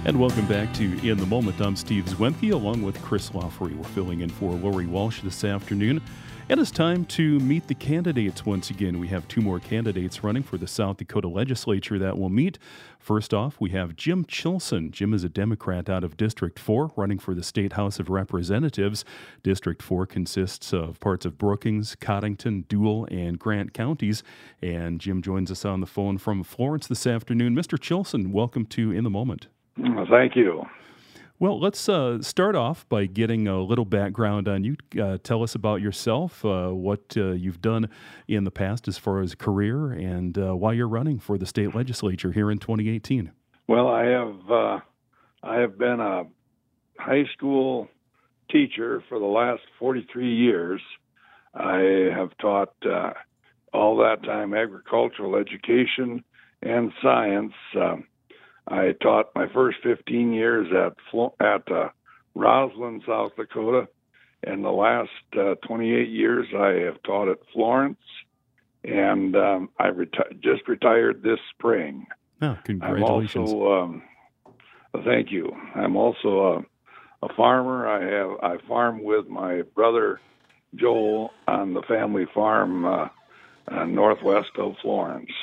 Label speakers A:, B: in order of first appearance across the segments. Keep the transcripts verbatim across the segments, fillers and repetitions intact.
A: And welcome back to In the Moment. I'm Steve Zwemke along with Chris Lawfrey. We're filling in for Lori Walsh this afternoon. And it's time to meet the candidates once again. We have two more candidates running for the South Dakota legislature that will meet. First off, we have Jim Chilson. Jim is a Democrat out of District four running for the State House of Representatives. District four consists of parts of Brookings, Cottington, Dual, and Grant counties. And Jim joins us on the phone from Florence this afternoon. Mister Chilson, welcome to In the Moment.
B: Well, thank you.
A: Well, let's uh, start off by getting a little background on you. Uh, tell us about yourself, uh, what uh, you've done in the past as far as career, and uh, why you're running for the state legislature here in twenty eighteen.
B: Well, I have uh, I have been a high school teacher for the last forty-three years. I have taught uh, all that time agricultural education and science. Um, I taught my first fifteen years at at uh, Roslyn, South Dakota, and the last uh, twenty-eight years I have taught at Florence, and um, I reti- just retired this spring.
A: Oh, congratulations!
B: I'm also, um, thank you. I'm also a, a farmer. I have I farm with my brother Joel on the family farm uh, uh, northwest of Florence.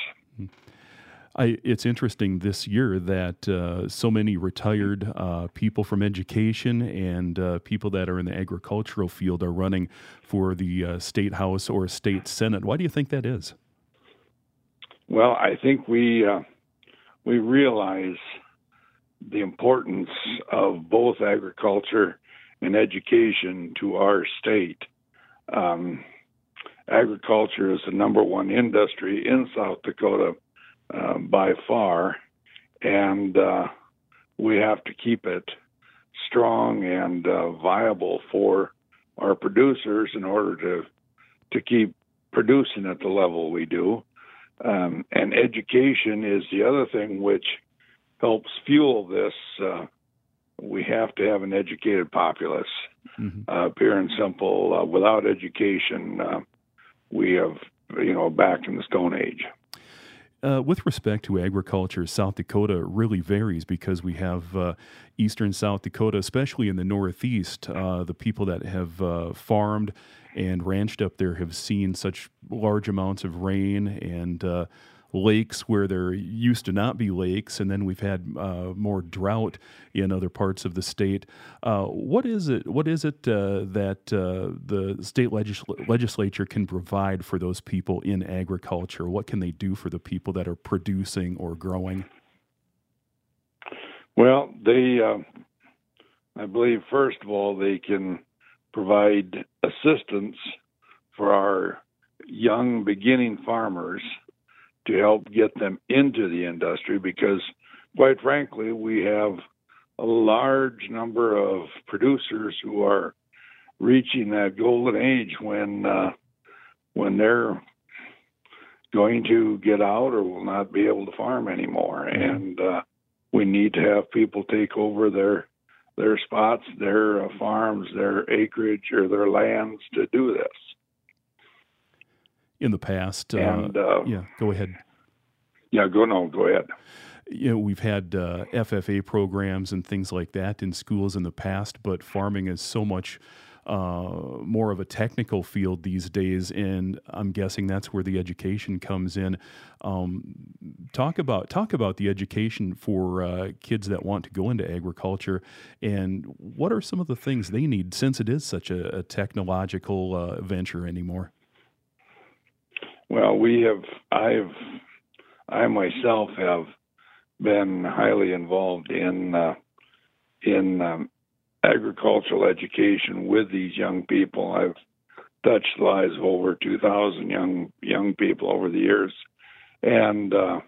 A: I, it's interesting this year that uh, so many retired uh, people from education and uh, people that are in the agricultural field are running for the uh, state house or state senate. Why do you think that is?
B: Well, I think we uh, we realize the importance of both agriculture and education to our state. Um, agriculture is the number one industry in South Dakota. Uh, by far, and uh, we have to keep it strong and uh, viable for our producers in order to to keep producing at the level we do. Um, and education is the other thing which helps fuel this. Uh, we have to have an educated populace. Mm-hmm. Uh, pure and simple. Uh, without education, uh, we have, you know, back in the Stone Age.
A: Uh, with respect to agriculture, South Dakota really varies because we have uh, eastern South Dakota, especially in the northeast. Uh, the people that have uh, farmed and ranched up there have seen such large amounts of rain and uh, lakes where there used to not be lakes, and then we've had uh, more drought in other parts of the state. Uh, what is it? What is it uh, that uh, the state legisl- legislature can provide for those people in agriculture? What can they do for the people that are producing or growing?
B: Well, they, uh, I believe, first of all, they can provide assistance for our young beginning farmers to help get them into the industry, because quite frankly, we have a large number of producers who are reaching that golden age when uh, when they're going to get out or will not be able to farm anymore. And uh, we need to have people take over their their spots, their uh, farms, their acreage, or their lands to do this.
A: In the past, uh,
B: and, uh,
A: yeah, go ahead.
B: Yeah, go no, go ahead.
A: You know, we've had uh, F F A programs and things like that in schools in the past, but farming is so much uh, more of a technical field these days, and I'm guessing that's where the education comes in. Um, talk about talk about the education for uh, kids that want to go into agriculture, and what are some of the things they need since it is such a, a technological uh, venture anymore?
B: Well, we have, I've, I myself have been highly involved in uh, in um, agricultural education with these young people. I've touched the lives of over two thousand young young people over the years, and uh,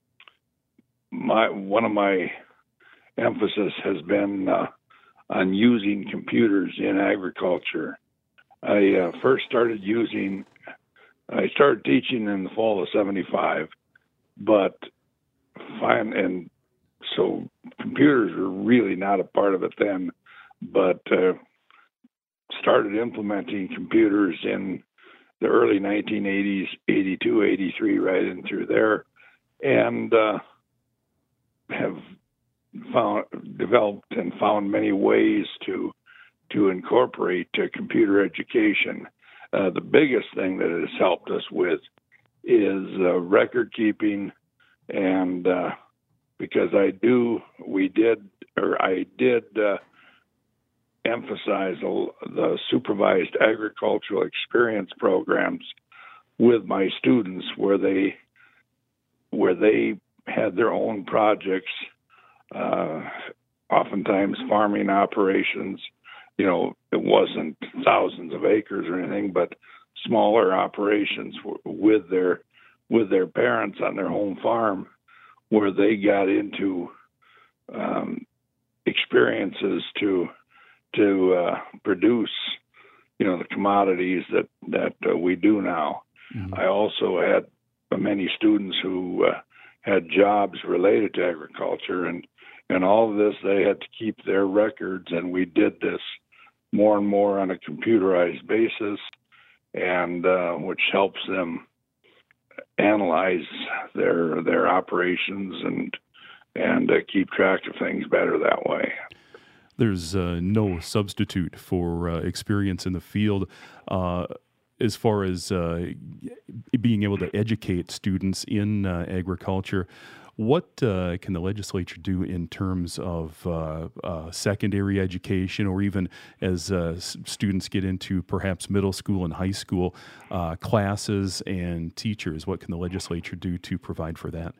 B: my one of my emphasis has been uh, on using computers in agriculture. I uh, first started using. I started teaching in the fall of seventy-five, but fine, and so computers were really not a part of it then, but uh, started implementing computers in the early nineteen eighties, eighty-two, eighty-three, right in through there, and uh, have found developed and found many ways to to incorporate uh, computer education. Uh, the biggest thing that it has helped us with is uh, record keeping, and uh, because I do, we did, or I did uh, emphasize the, the supervised agricultural experience programs with my students, where they where they had their own projects, uh, oftentimes farming operations. You know, it wasn't thousands of acres or anything, but smaller operations with their with their parents on their home farm, where they got into um, experiences to to uh, produce, you know, the commodities that that uh, we do now. Mm-hmm. I also had many students who uh, had jobs related to agriculture, and and all of this, they had to keep their records, and we did this more and more on a computerized basis, and uh, which helps them analyze their their operations and and uh, keep track of things better that way.
A: There's uh, no substitute for uh, experience in the field uh, as far as uh, being able to educate students in uh, agriculture. What uh, can the legislature do in terms of uh, uh, secondary education, or even as uh, s- students get into perhaps middle school and high school uh, classes and teachers? What can the legislature do to provide for that?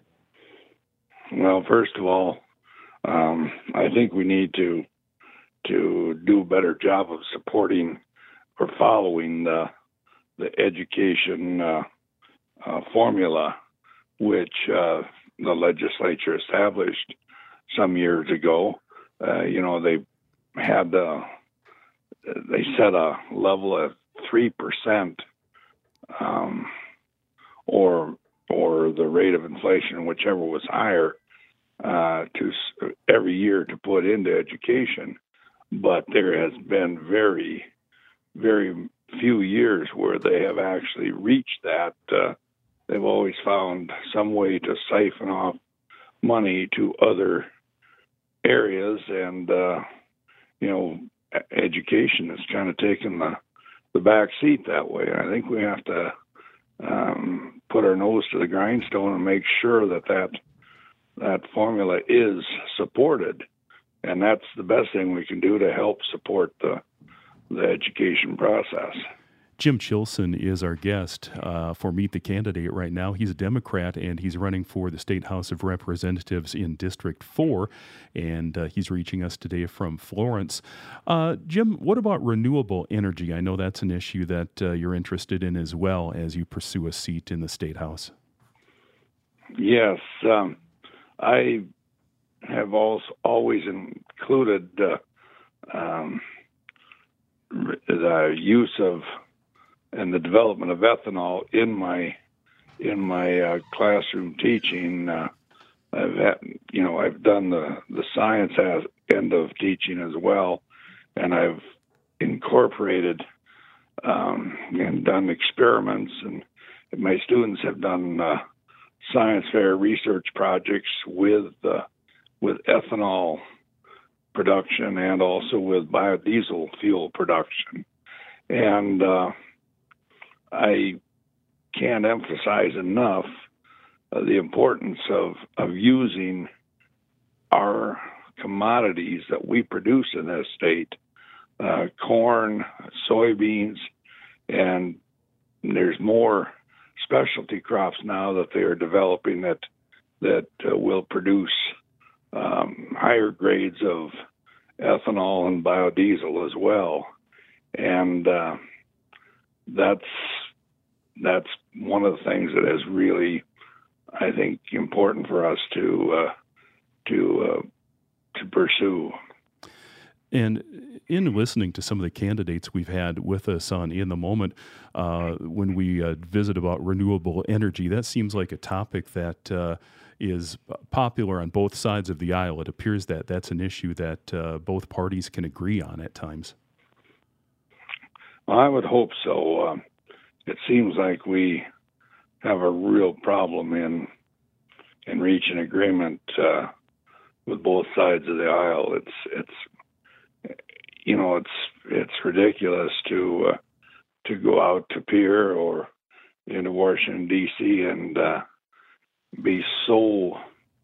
B: Well, first of all, um, I think we need to to do a better job of supporting or following the the education uh, uh, formula, which uh, the legislature established some years ago. Uh, you know, they had uh, they set a level of three percent, um, or or the rate of inflation, whichever was higher, uh, to every year to put into education. But there has been very, very few years where they have actually reached that. Uh, they've always found some way to siphon off money to other areas, and uh, you know, education has kind of taken the the back seat that way. I think we have to um, put our nose to the grindstone and make sure that that that formula is supported, and that's the best thing we can do to help support the the education process.
A: Jim Chilson is our guest uh, for Meet the Candidate right now. He's a Democrat, and he's running for the State House of Representatives in District four, and uh, he's reaching us today from Florence. Uh, Jim, what about renewable energy? I know that's an issue that uh, you're interested in as well as you pursue a seat in the State House.
B: Yes, um, I have also always included uh, um, the use of and the development of ethanol in my in my uh, classroom teaching. Uh, I've had, you know, I've done the the science as, end of teaching as well, and I've incorporated um, and done experiments, and my students have done uh, science fair research projects with uh, with ethanol production and also with biodiesel fuel production, and uh, I can't emphasize enough uh, the importance of, of using our commodities that we produce in this state, uh, corn, soybeans, and there's more specialty crops now that they are developing that that uh, will produce um, higher grades of ethanol and biodiesel as well, and uh, that's that's one of the things that is really, I think, important for us to uh, to uh, to pursue.
A: And in listening to some of the candidates we've had with us on In the Moment, uh, when we uh, visit about renewable energy, that seems like a topic that uh, is popular on both sides of the aisle. It appears that that's an issue that uh, both parties can agree on at times.
B: Well, I would hope so. Um, it seems like we have a real problem in in reaching agreement uh, with both sides of the aisle. It's it's you know it's it's ridiculous to uh, to go out to Pierre or into Washington D C and uh, be so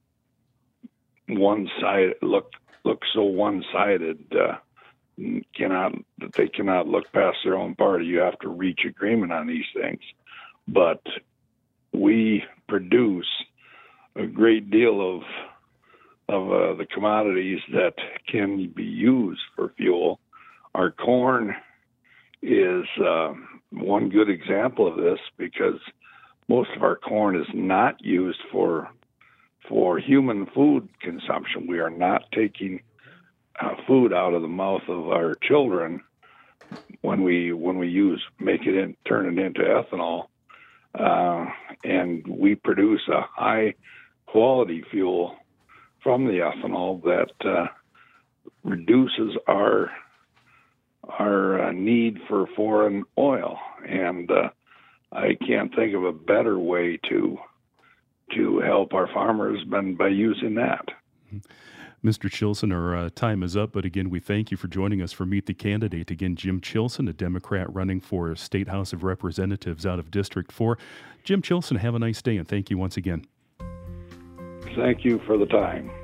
B: one sided, look look so one sided. Uh, cannot that they cannot look past their own party. You have to reach agreement on these things, but we produce a great deal of of uh, the commodities that can be used for fuel. Our corn is uh, one good example of this, because most of our corn is not used for for human food consumption. We are not taking uh, food out of the mouth of our children when we when we use make it in turn it into ethanol, uh, and we produce a high quality fuel from the ethanol that uh, reduces our our uh, need for foreign oil. And uh, I can't think of a better way to to help our farmers than by using that.
A: Mister Chilson, our uh, time is up, but again, we thank you for joining us for Meet the Candidate. Again, Jim Chilson, a Democrat running for State House of Representatives out of District four. Jim Chilson, have a nice day, and thank you once again.
B: Thank you for the time.